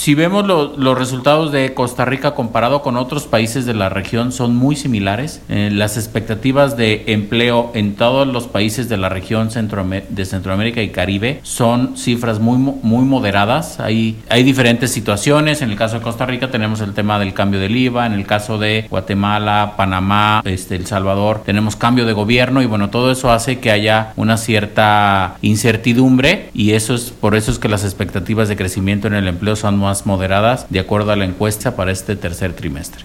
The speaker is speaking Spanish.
Si vemos los resultados de Costa Rica comparado con otros países de la región, son muy similares. Las expectativas de empleo en todos los países de la región de Centroamérica y Caribe son cifras muy moderadas. Hay diferentes situaciones. En el caso de Costa Rica tenemos el tema del cambio del IVA. En el caso de Guatemala, Panamá, El Salvador, tenemos cambio de gobierno, y bueno, todo eso hace que haya una cierta incertidumbre, y por eso es que las expectativas de crecimiento en el empleo son más moderadas de acuerdo a la encuesta para este tercer trimestre.